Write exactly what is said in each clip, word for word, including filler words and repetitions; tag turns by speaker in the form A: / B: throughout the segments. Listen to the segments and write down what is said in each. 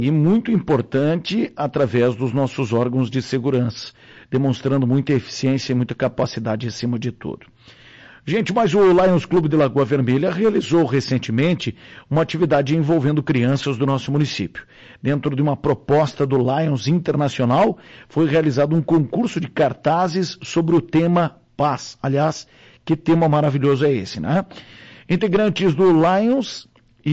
A: E muito importante através dos nossos órgãos de segurança, demonstrando muita eficiência e muita capacidade acima de tudo. Gente, mas o Lions Clube de Lagoa Vermelha realizou recentemente uma atividade envolvendo crianças do nosso município. Dentro de uma proposta do Lions Internacional, foi realizado um concurso de cartazes sobre o tema paz. Aliás, que tema maravilhoso é esse, né? Integrantes do Lions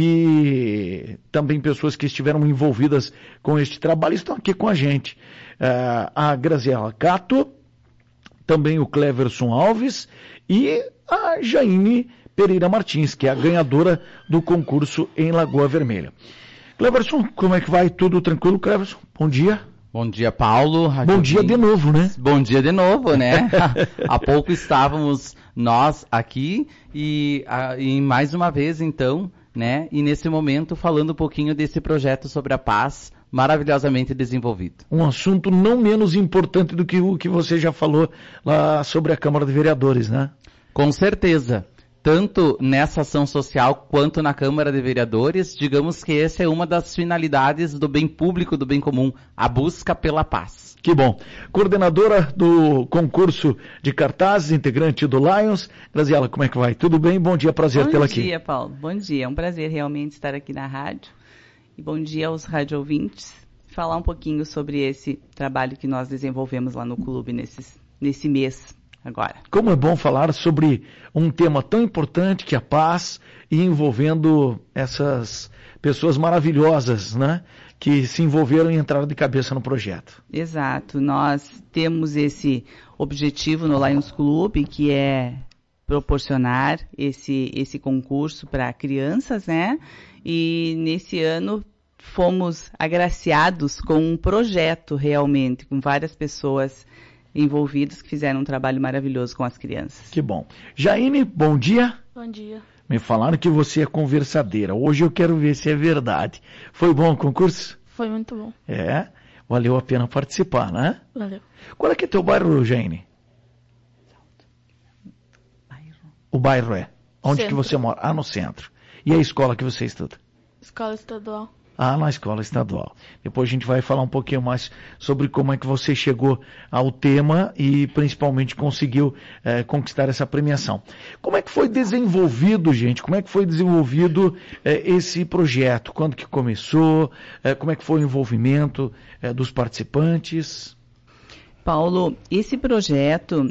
A: e também pessoas que estiveram envolvidas com este trabalho estão aqui com a gente. Uh, a Graziela Cato, também o Cleverson Alves e a Jaine Pereira Martins, que é a ganhadora do concurso em Lagoa Vermelha. Cleverson, como é que vai? Tudo tranquilo, Cleverson? Bom dia.
B: Bom dia, Paulo.
A: Bom dia de novo, né?
B: Bom dia de novo, né? Há pouco estávamos nós aqui e, a, e mais uma vez, então, né? E nesse momento falando um pouquinho desse projeto sobre a paz maravilhosamente desenvolvido.
A: Um assunto não menos importante do que o que você já falou lá sobre a Câmara de Vereadores, né?
B: Com certeza. Tanto nessa ação social quanto na Câmara de Vereadores, digamos que essa é uma das finalidades do bem público, do bem comum, a busca pela paz.
A: Que bom. Coordenadora do concurso de cartazes, integrante do Lions, Graziela, como é que vai? Tudo bem? Bom dia, prazer tê-la aqui.
C: Bom dia, Paulo. Bom dia. É um prazer realmente estar aqui na rádio. E bom dia aos rádio ouvintes. Falar um pouquinho sobre esse trabalho que nós desenvolvemos lá no clube nesses, nesse mês. Agora.
A: Como é bom falar sobre um tema tão importante que é a paz e envolvendo essas pessoas maravilhosas, né, que se envolveram e entraram de cabeça no projeto.
C: Exato. Nós temos esse objetivo no Lions Club, que é proporcionar esse, esse concurso para crianças, né, e nesse ano fomos agraciados com um projeto realmente, com várias pessoas envolvidos que fizeram um trabalho maravilhoso com as crianças.
A: Que bom. Jaine, bom dia.
D: Bom dia.
A: Me falaram que você é conversadeira. Hoje eu quero ver se é verdade. Foi bom o concurso?
D: Foi muito bom.
A: É? Valeu a pena participar, né?
D: Valeu.
A: Qual é que é teu bairro, Jaine?
C: Bairro.
A: O bairro é? Onde
D: Centro.
A: que você mora? Ah, no centro. E a escola que você estuda?
D: Escola estadual.
A: Ah, na escola estadual. Depois a gente vai falar um pouquinho mais sobre como é que você chegou ao tema e principalmente conseguiu eh, conquistar essa premiação. Como é que foi desenvolvido, gente? Como é que foi desenvolvido eh, esse projeto? Quando que começou? Eh, como é que foi o envolvimento eh, dos participantes?
C: Paulo, esse projeto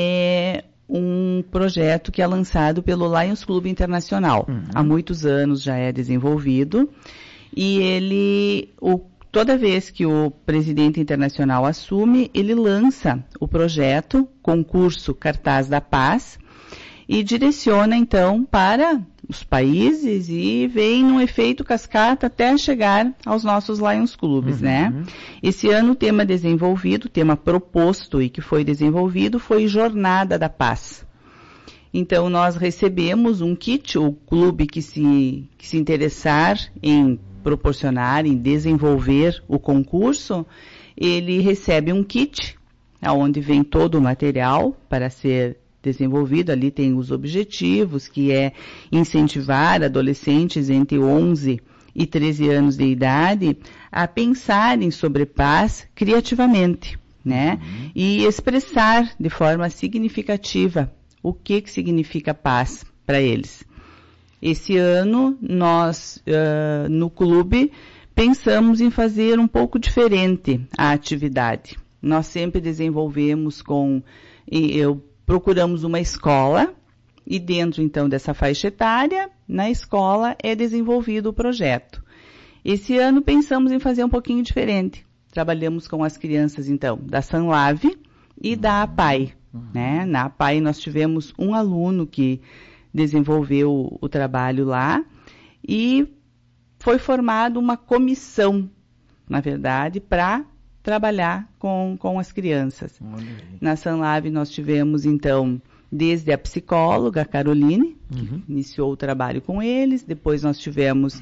C: é um projeto que é lançado pelo Lions Clube Internacional. Uhum. Há muitos anos já é desenvolvido. E ele, o, toda vez que o presidente internacional assume, ele lança o projeto, concurso Cartaz da Paz, e direciona então para os países e vem num efeito cascata até chegar aos nossos Lions Clubes, uhum. né? Esse ano o tema desenvolvido, o tema proposto e que foi desenvolvido foi Jornada da Paz. Então nós recebemos um kit, o clube que se, que se interessar em proporcionar, em desenvolver o concurso, ele recebe um kit, onde vem todo o material para ser desenvolvido. Ali tem os objetivos, que é incentivar adolescentes entre onze e treze anos de idade a pensarem sobre paz criativamente, né? Uhum. E expressar de forma significativa o que, que significa paz para eles. Esse ano, nós, uh, no clube, pensamos em fazer um pouco diferente a atividade. Nós sempre desenvolvemos com, eu, procuramos uma escola, e dentro, então, dessa faixa etária, na escola, é desenvolvido o projeto. Esse ano, pensamos em fazer um pouquinho diferente. Trabalhamos com as crianças, então, da Sanlave e da APAI, né? Na APAI, nós tivemos um aluno que desenvolveu o, o trabalho lá e foi formada uma comissão, na verdade, para trabalhar com, com as crianças. Na Sanlave nós tivemos, então, desde a psicóloga, a Caroline, uhum. que iniciou o trabalho com eles, depois nós tivemos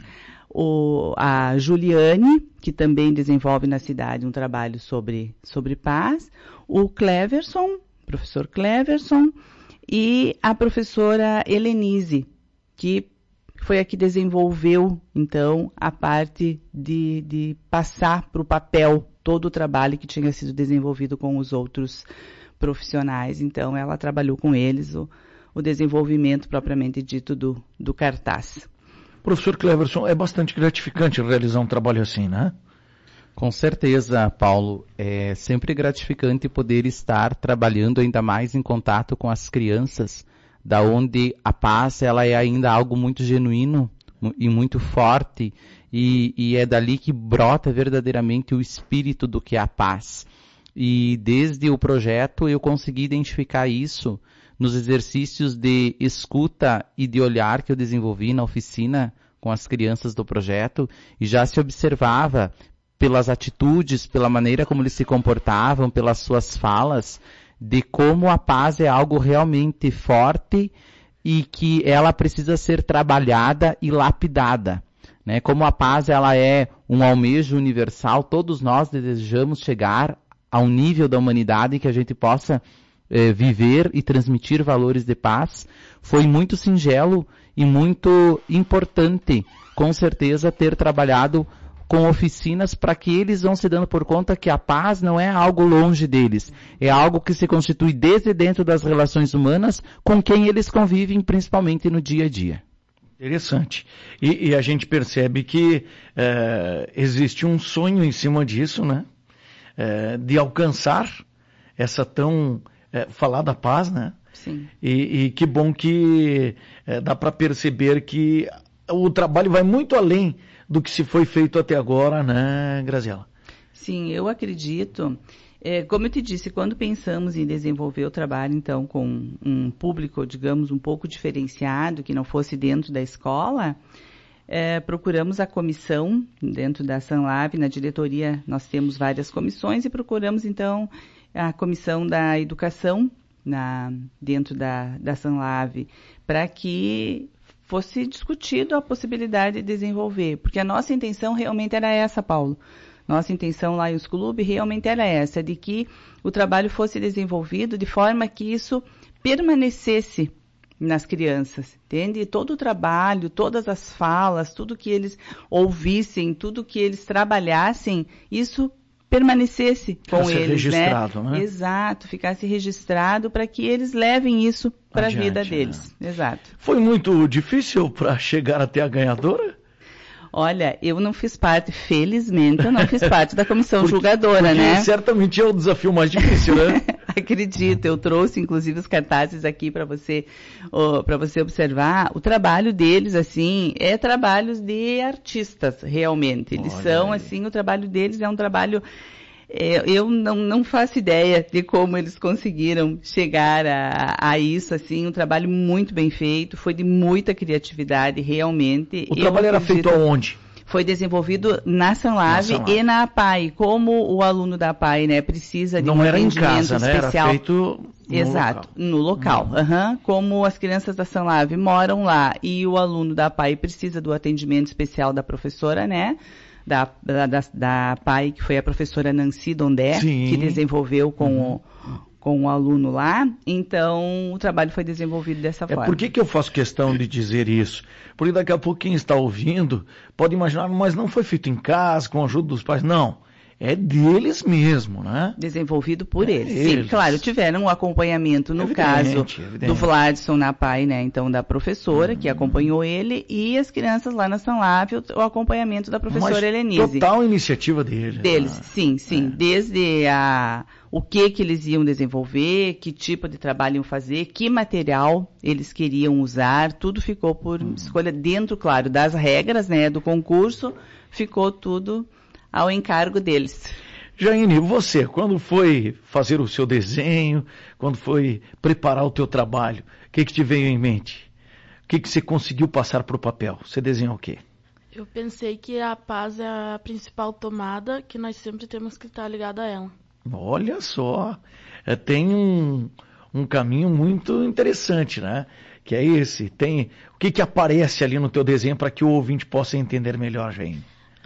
C: o, a Juliane, que também desenvolve na cidade um trabalho sobre, sobre paz, o Cleverson, professor Cleverson, e a professora Helenise, que foi a que desenvolveu, então, a parte de, de passar para o papel todo o trabalho que tinha sido desenvolvido com os outros profissionais. Então, ela trabalhou com eles o, o desenvolvimento propriamente dito do, do cartaz.
A: Professor Cleverson, é bastante gratificante realizar um trabalho assim, né?
B: Com certeza, Paulo. É sempre gratificante poder estar trabalhando ainda mais em contato com as crianças, da onde a paz ela é ainda algo muito genuíno e muito forte, e, e é dali que brota verdadeiramente o espírito do que é a paz. E desde o projeto eu consegui identificar isso nos exercícios de escuta e de olhar que eu desenvolvi na oficina com as crianças do projeto, e já se observava pelas atitudes, pela maneira como eles se comportavam, pelas suas falas, de como a paz é algo realmente forte e que ela precisa ser trabalhada e lapidada, né? Como a paz ela é um almejo universal, todos nós desejamos chegar a um nível da humanidade que a gente possa eh, viver e transmitir valores de paz. Foi muito singelo e muito importante, com certeza, ter trabalhado com oficinas para que eles vão se dando por conta que a paz não é algo longe deles, é algo que se constitui desde dentro das relações humanas com quem eles convivem, principalmente no dia a dia.
A: Interessante. E, e a gente percebe que é, existe um sonho em cima disso, né? É, de alcançar essa tão é, falada paz, né?
C: Sim.
A: E, e que bom que é, dá para perceber que o trabalho vai muito além do que se foi feito até agora, né, Graziela?
C: Sim, eu acredito. É, como eu te disse, quando pensamos em desenvolver o trabalho, então, com um público, digamos, um pouco diferenciado, que não fosse dentro da escola, é, procuramos a comissão dentro da Sanlab, na diretoria nós temos várias comissões, e procuramos, então, a comissão da educação na, dentro da, da Sanlab, para que fosse discutido a possibilidade de desenvolver, porque a nossa intenção realmente era essa, Paulo. Nossa intenção lá em Lions Club realmente era essa, de que o trabalho fosse desenvolvido de forma que isso permanecesse nas crianças, entende? Todo o trabalho, todas as falas, tudo que eles ouvissem, tudo que eles trabalhassem, isso permanecesse com
A: ficasse
C: eles,
A: registrado,
C: né?
A: né?
C: Exato, ficasse registrado para que eles levem isso para a vida deles.
A: Né?
C: Exato.
A: Foi muito difícil para chegar até a ganhadora?
C: Olha, eu não fiz parte, felizmente, eu não fiz parte da comissão porque, julgadora,
A: porque
C: né?
A: Certamente é o desafio mais difícil, né?
C: Acredito, eu trouxe inclusive os cartazes aqui para você, oh, para você observar. O trabalho deles, assim, é trabalho de artistas, realmente. Eles Olha são, aí. assim, o trabalho deles é um trabalho... É, eu não, não faço ideia de como eles conseguiram chegar a, a isso, assim, um trabalho muito bem feito, foi de muita criatividade, realmente.
A: O eu trabalho era feito aonde?
C: Foi desenvolvido na Sanlab e na A P A I. Como o aluno da A P A I, né, precisa de
A: não
C: um
A: era
C: atendimento
A: em casa,
C: especial.
A: Né? Era feito no
C: Exato,
A: local.
C: no local. Uhum. Uhum. Como as crianças da Sanlab moram lá e o aluno da A P A I precisa do atendimento especial da professora, né? Da, da, da, da P A I, que foi a professora Nancy Dondé,
A: Sim.
C: que desenvolveu com,
A: uhum.
C: o, com o aluno lá. Então, o trabalho foi desenvolvido dessa
A: é,
C: forma.
A: Por que, que eu faço questão de dizer isso? Porque daqui a pouco quem está ouvindo pode imaginar, mas não foi feito em casa, com a ajuda dos pais. Não. É deles mesmo, né?
C: Desenvolvido por
A: é
C: eles.
A: eles.
C: Sim, claro, tiveram um acompanhamento, no
A: evidente,
C: caso
A: evidente.
C: do Vladson na P A I, né? Então, da professora, uhum. que acompanhou ele, e as crianças lá na Sanlab, o, o acompanhamento da professora
A: Mas
C: Helenise.
A: Total iniciativa deles.
C: Deles,
A: né?
C: sim, sim.
A: É.
C: Desde a, o que que eles iam desenvolver, que tipo de trabalho iam fazer, que material eles queriam usar, tudo ficou por uhum. escolha dentro, claro, das regras, né, do concurso, ficou tudo ao encargo deles.
A: Jaine, você, quando foi fazer o seu desenho, quando foi preparar o teu trabalho, o que que te veio em mente? O que que você conseguiu passar para o papel? Você desenhou o quê?
D: Eu pensei que a paz é a principal tomada, que nós sempre temos que estar ligado a ela.
A: Olha só, é, tem um, um caminho muito interessante, né? Que é esse. Tem, o que que aparece ali no teu desenho para que o ouvinte possa entender melhor, Jaine?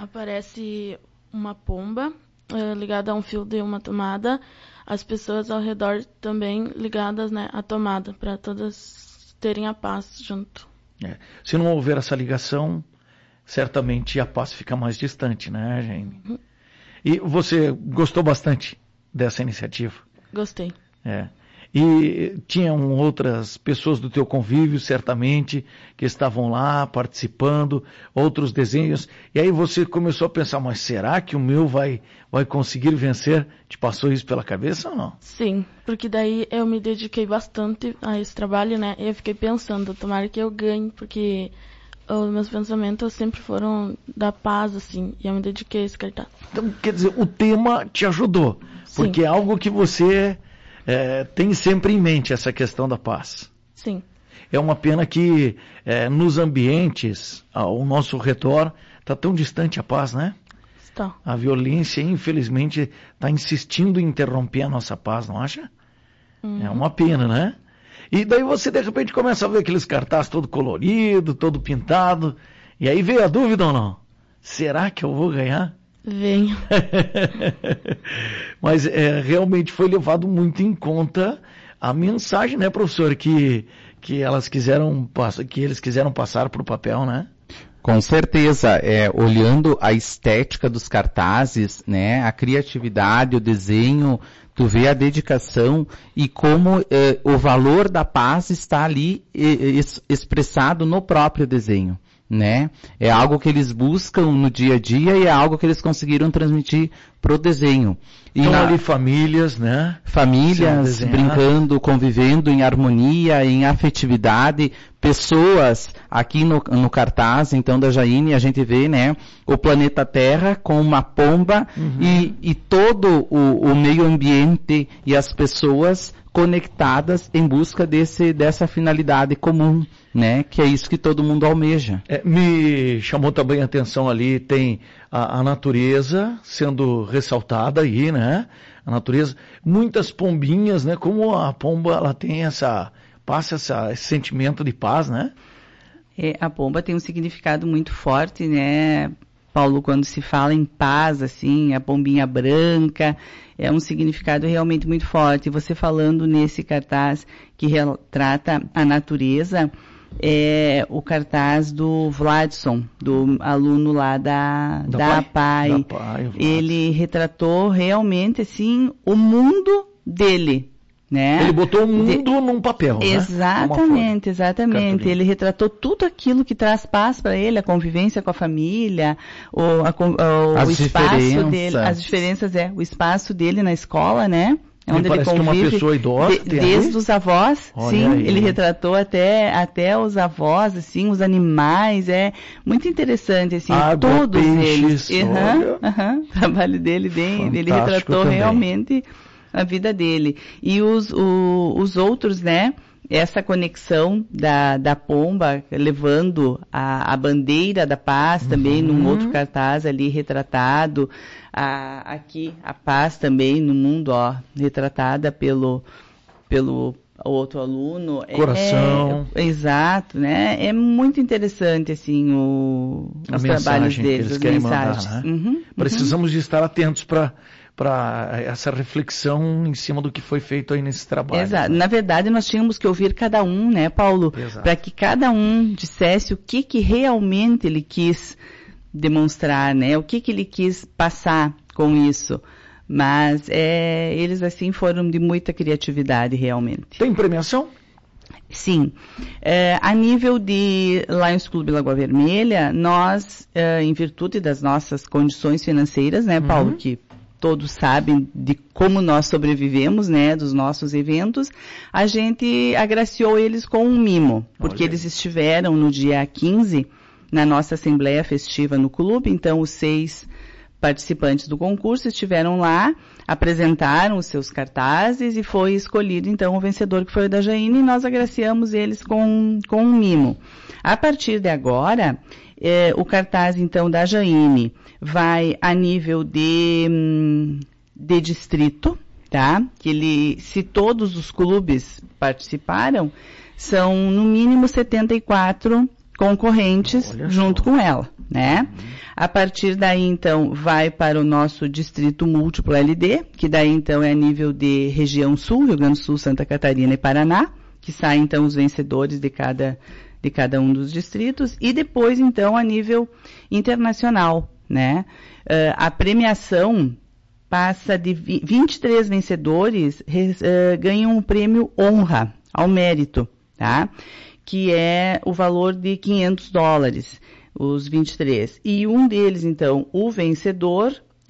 D: Aparece uma pomba é, ligada a um fio de uma tomada, as pessoas ao redor também ligadas, né, à tomada, para todas terem a paz junto.
A: É. Se não houver essa ligação, certamente a paz fica mais distante, né, Jaime? Uhum. E você gostou bastante dessa iniciativa?
D: Gostei.
A: É. E tinham outras pessoas do teu convívio, certamente, que estavam lá participando, outros desenhos, e aí você começou a pensar, mas será que o meu vai, vai conseguir vencer? Te passou isso pela cabeça ou não?
D: Sim, porque daí eu me dediquei bastante a esse trabalho, né, e eu fiquei pensando, tomara que eu ganhe, porque os meus pensamentos sempre foram da paz, assim, e eu me dediquei a esse cartaz.
A: Então, quer dizer, o tema te ajudou,
D: Sim.
A: Porque é algo que você... É, tem sempre em mente essa questão da paz.
D: Sim.
A: É uma pena que é, nos ambientes ao nosso redor está tão distante a paz, né?
D: Está.
A: A violência, infelizmente, está insistindo em interromper a nossa paz, não acha? Uhum. É uma pena, né? E daí você, de repente, começa a ver aqueles cartazes todo colorido, todo pintado, e aí veio a dúvida ou não? Será que eu vou ganhar?
D: Venho.
A: Mas é, realmente foi levado muito em conta a mensagem, né, professor, que, que, elas quiseram, que eles quiseram passar para o papel, né?
B: Com certeza, é, olhando a estética dos cartazes, né, a criatividade, o desenho, tu vê a dedicação e como é, o valor da paz está ali é, expressado no próprio desenho. Né? É algo que eles buscam no dia a dia e é algo que eles conseguiram transmitir pro desenho. E
A: então
B: na...
A: ali famílias, né?
B: Famílias brincando, convivendo em harmonia, em afetividade, pessoas aqui no, no cartaz, então da Jaine, a gente vê, né, o planeta Terra com uma pomba uhum. e, e todo o, o meio ambiente e as pessoas conectadas em busca desse, dessa finalidade comum, né? Que é isso que todo mundo almeja.
A: É, me chamou também a atenção ali, tem a, a natureza sendo ressaltada aí, né? A natureza, muitas pombinhas, né? Como a pomba, ela tem essa, passa essa, esse sentimento de paz, né?
C: É, a pomba tem um significado muito forte, né, Paulo, quando se fala em paz, assim, a pombinha branca, é um significado realmente muito forte. Você falando nesse cartaz que retrata a natureza, é o cartaz do Vladson, do aluno lá da, da, da APAI. Da APAI, ele retratou realmente, assim, o mundo dele. Né?
A: Ele botou o mundo de... num papel,
C: exatamente,
A: né?
C: Exatamente,
A: Cartolina.
C: Ele retratou tudo aquilo que traz paz para ele, a convivência com a família, o, a, o, o espaço dele, as diferenças, é, o espaço dele na escola, né?
A: Onde ele parece convive, que uma pessoa idosa
C: de, desde aí? Os avós, olha sim, aí. Ele retratou até, até os avós, assim, os animais, é muito interessante, assim,
A: água,
C: todos
A: peixes,
C: eles. Uhum, uhum, o trabalho dele, bem, fantástico ele retratou também. Realmente a vida dele. E os, o, os outros, né, essa conexão da, da pomba, levando a, a bandeira da paz uhum. também num outro cartaz ali retratado, a, aqui a paz também no mundo, ó, retratada pelo, pelo outro aluno.
A: Coração.
C: É, é, exato, né, é muito interessante, assim, o, os trabalhos deles, as mensagens.
A: Mandar, né?
C: uhum,
A: Precisamos
C: uhum.
A: de estar atentos para para essa reflexão em cima do que foi feito aí nesse trabalho.
C: Exato. Né? Na verdade, nós tínhamos que ouvir cada um, né, Paulo? Para que cada um dissesse o que, que realmente ele quis demonstrar, né? O que, que ele quis passar com isso. Mas é, eles, assim, foram de muita criatividade, realmente.
A: Tem premiação?
C: Sim. É, a nível de Lions Clube Lagoa Vermelha, nós, é, em virtude das nossas condições financeiras, né, Paulo, uhum. que todos sabem de como nós sobrevivemos, né, dos nossos eventos, a gente agraciou eles com um mimo, porque Olha. Eles estiveram no dia quinze na nossa Assembleia Festiva no clube, então os seis participantes do concurso estiveram lá, apresentaram os seus cartazes e foi escolhido então o vencedor, que foi o da Jaine, e nós agraciamos eles com, com um mimo. A partir de agora, eh, o cartaz então da Jaine vai a nível de, de distrito, tá? Que ele, se todos os clubes participaram, são no mínimo setenta e quatro concorrentes Olha junto só. Com ela, né? Uhum. A partir daí, então, vai para o nosso distrito múltiplo L D, que daí, então, é a nível de região sul, Rio Grande do Sul, Santa Catarina e Paraná, que saem, então, os vencedores de cada, de cada um dos distritos, e depois, então, a nível internacional, né? Uh, a premiação passa de vinte e três vencedores, uh, ganham um prêmio honra ao mérito, tá? Que é o valor de quinhentos dólares, os vinte e três. E um deles, então, o vencedor,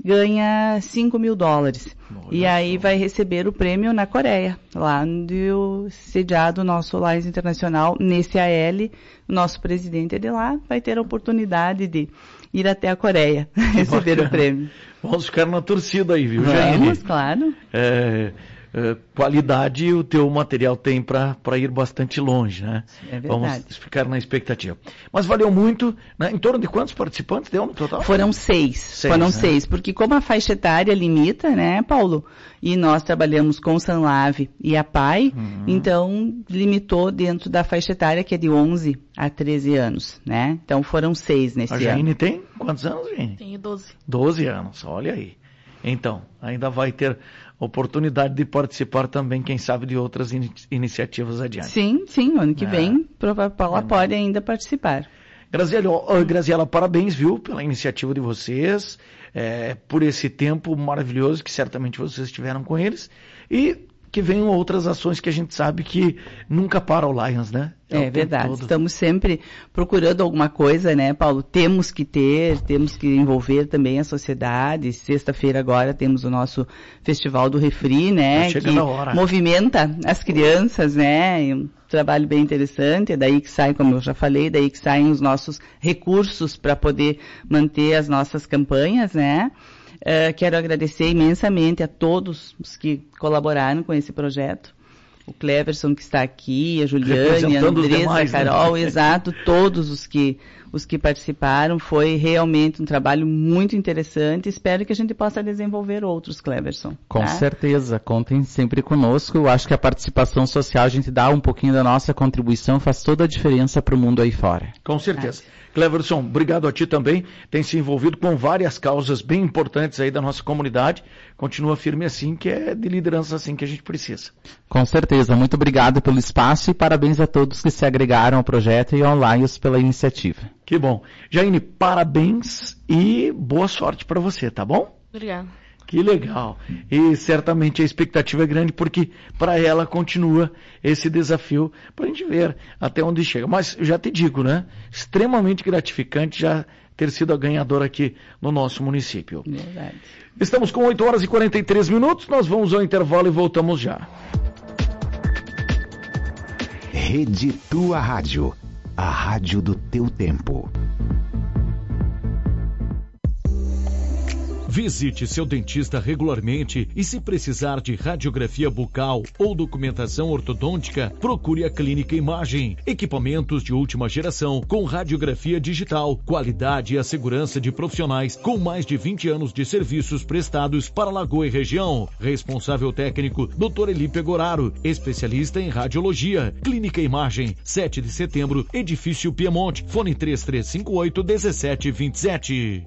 C: ganha cinco mil dólares. Olha e aí só. Vai receber o prêmio na Coreia, lá onde o sediado nosso Lions Internacional, nesse A L, o nosso presidente é de lá, vai ter a oportunidade de ir até a Coreia receber o prêmio.
A: Vamos ficar na torcida aí, viu,
C: Vamos,
A: Jaine?
C: claro.
A: É... Uh, qualidade o teu material tem para ir bastante longe, né?
C: É verdade.
A: Vamos ficar na expectativa. Mas valeu muito, né? Em torno de quantos participantes deu no total?
C: Foram seis, seis foram né? seis, porque como a faixa etária limita, né, Paulo? E nós trabalhamos com o Sanlave e a P A I, uhum. Então limitou dentro da faixa etária que é de onze a treze anos, né? Então foram seis nesse ano.
A: A Jaine tem quantos anos, Jaine?
D: Tenho doze.
A: doze anos, olha aí. Então, ainda vai ter oportunidade de participar também, quem sabe, de outras in- iniciativas adiante.
C: Sim, sim, ano que é. vem, ela é. pode ainda participar.
A: Graziela, oh, Graziela, parabéns, viu, pela iniciativa de vocês, é, por esse tempo maravilhoso que certamente vocês tiveram com eles, e que venham outras ações que a gente sabe que nunca para o Lions, né?
C: É, é verdade, todo. Estamos sempre procurando alguma coisa, né, Paulo? Temos que ter, temos que envolver também a sociedade. Sexta-feira agora temos o nosso Festival do Refri, né, que movimenta as crianças, né, um trabalho bem interessante, é daí que sai, como eu já falei, daí que saem os nossos recursos para poder manter as nossas campanhas, né. Uh, quero agradecer imensamente a todos os que colaboraram com esse projeto. O Cleverson que está aqui, a Juliane, a Andressa, demais, a Carol, né? Exato, todos os que, os que participaram. Foi realmente um trabalho muito interessante. Espero que a gente possa desenvolver outros, Cleverson.
B: Com
C: tá?
B: certeza, contem sempre conosco. Eu acho que a participação social, a gente dá um pouquinho da nossa contribuição, faz toda a diferença para o mundo aí fora.
A: Com certeza. Ah. Cleverson, obrigado a ti também, tem se envolvido com várias causas bem importantes aí da nossa comunidade, continua firme assim, que é de liderança assim que a gente precisa.
B: Com certeza, muito obrigado pelo espaço e parabéns a todos que se agregaram ao projeto e ao Lions pela iniciativa.
A: Que bom. Jaine, parabéns e boa sorte para você, tá bom?
D: Obrigado.
A: Que legal. E certamente a expectativa é grande porque para ela continua esse desafio para a gente ver até onde chega. Mas já te digo, né? Extremamente gratificante já ter sido a ganhadora aqui no nosso município.
C: Verdade.
A: Estamos com oito horas e quarenta e três minutos. Nós vamos ao intervalo e voltamos já.
E: Rede Tua Rádio. A rádio do teu tempo.
F: Visite seu dentista regularmente e se precisar de radiografia bucal ou documentação ortodôntica, procure a Clínica Imagem. Equipamentos de última geração com radiografia digital, qualidade e a segurança de profissionais com mais de vinte anos de serviços prestados para Lagoa e região. Responsável técnico, doutor Eli Pegoraro, especialista em radiologia. Clínica Imagem, sete de setembro, Edifício Piemonte, fone três três cinco oito um sete dois sete.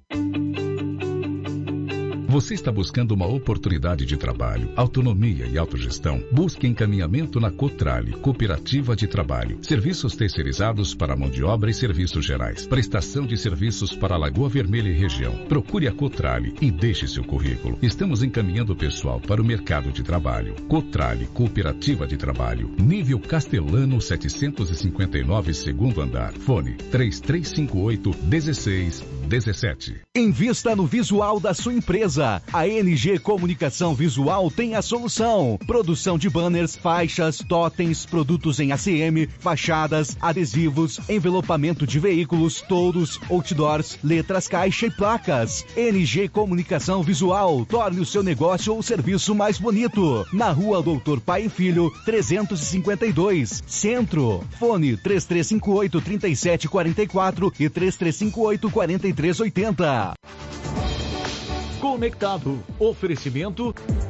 G: Você está buscando uma oportunidade de trabalho, autonomia e autogestão? Busque encaminhamento na Cotrale, Cooperativa de Trabalho. Serviços terceirizados para mão de obra e serviços gerais. Prestação de serviços para Lagoa Vermelha e região. Procure a Cotrale e deixe seu currículo. Estamos encaminhando o pessoal para o mercado de trabalho. Cotrale, Cooperativa de Trabalho. Nível Castelano setecentos e cinquenta e nove, segundo andar. Fone três três cinco oito um seis um sete.
H: Invista no visual da sua empresa. A N G Comunicação Visual tem a solução. Produção de banners, faixas, totens, produtos em A C M, fachadas, adesivos, envelopamento de veículos, touros, outdoors, letras caixa e placas. N G Comunicação Visual. Torne o seu negócio ou serviço mais bonito. Na Rua Doutor Pai e Filho, trezentos e cinquenta e dois, Centro. Fone três três cinco oito, três sete quatro quatro e três três cinco oito, quatro três oito zero.
F: Conectado. Oferecimento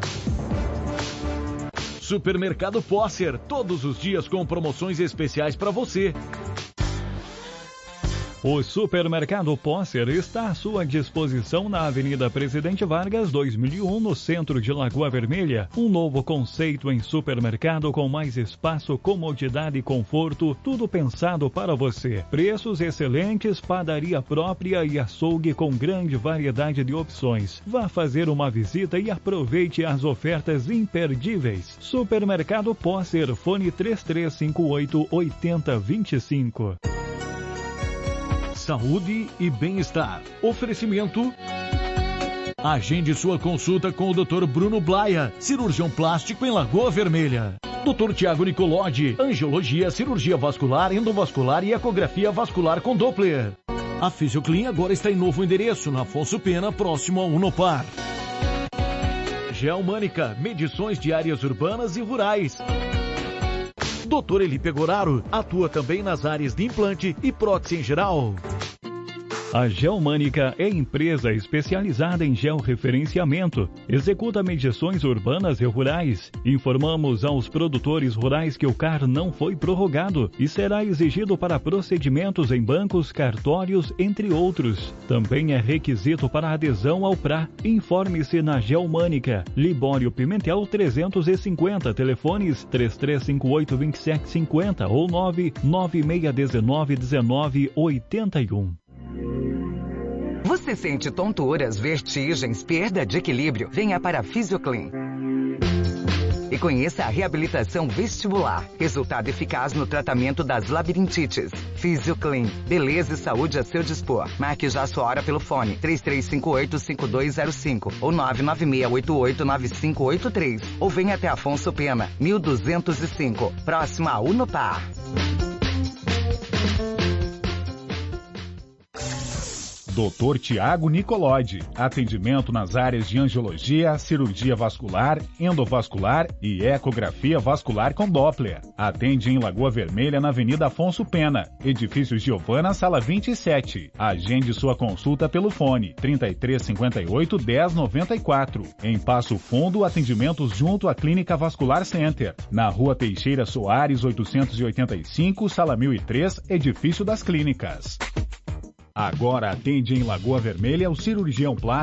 F: Supermercado Posser, todos os dias com promoções especiais para você.
I: O Supermercado Posser está à sua disposição na Avenida Presidente Vargas, dois mil e um, no centro de Lagoa Vermelha. Um novo conceito em supermercado com mais espaço, comodidade e conforto, tudo pensado para você. Preços excelentes, padaria própria e açougue com grande variedade de opções. Vá fazer uma visita e aproveite as ofertas imperdíveis. Supermercado Posser, fone três três cinco oito, oito zero dois cinco.
F: Saúde e bem-estar. Oferecimento. Agende sua consulta com o doutor Bruno Blaia, cirurgião plástico em Lagoa Vermelha. doutor Tiago Nicolodi, angiologia, cirurgia vascular, endovascular e ecografia vascular com Doppler. A Fisioclin agora está em novo endereço, na Afonso Pena, próximo ao Unopar. Geomânica, medições de áreas urbanas e rurais. doutor Eli Pegoraro atua também nas áreas de implante e prótese em geral.
I: A Geomânica é empresa especializada em georreferenciamento. Executa medições urbanas e rurais. Informamos aos produtores rurais que o C A R não foi prorrogado e será exigido para procedimentos em bancos, cartórios, entre outros. Também é requisito para adesão ao P R A. Informe-se na Geomânica. Libório Pimentel trezentos e cinquenta, telefones três três cinco oito, dois sete cinco zero ou nove nove seis um nove um nove oito um.
J: Você sente tonturas, vertigens, perda de equilíbrio? Venha para a Fisioclin e conheça a reabilitação vestibular. Resultado eficaz no tratamento das labirintites. Fisioclin, beleza e saúde a seu dispor. Marque já sua hora pelo fone três três cinco oito, cinco dois zero cinco ou nove nove seis oito oito, nove cinco oito três ou venha até Afonso Pena, mil duzentos e cinco, próximo a Unopar.
K: doutor Tiago Nicolodi. Atendimento nas áreas de angiologia, cirurgia vascular, endovascular e ecografia vascular com Doppler. Atende em Lagoa Vermelha, na Avenida Afonso Pena, Edifício Giovana, sala vinte e sete. Agende sua consulta pelo fone trinta e três cinquenta e oito, dez noventa e quatro. Em Passo Fundo, atendimentos junto à Clínica Vascular Center. Na Rua Teixeira Soares, oitocentos e oitenta e cinco, sala mil e três, Edifício das Clínicas. Agora atende em Lagoa Vermelha o cirurgião plástico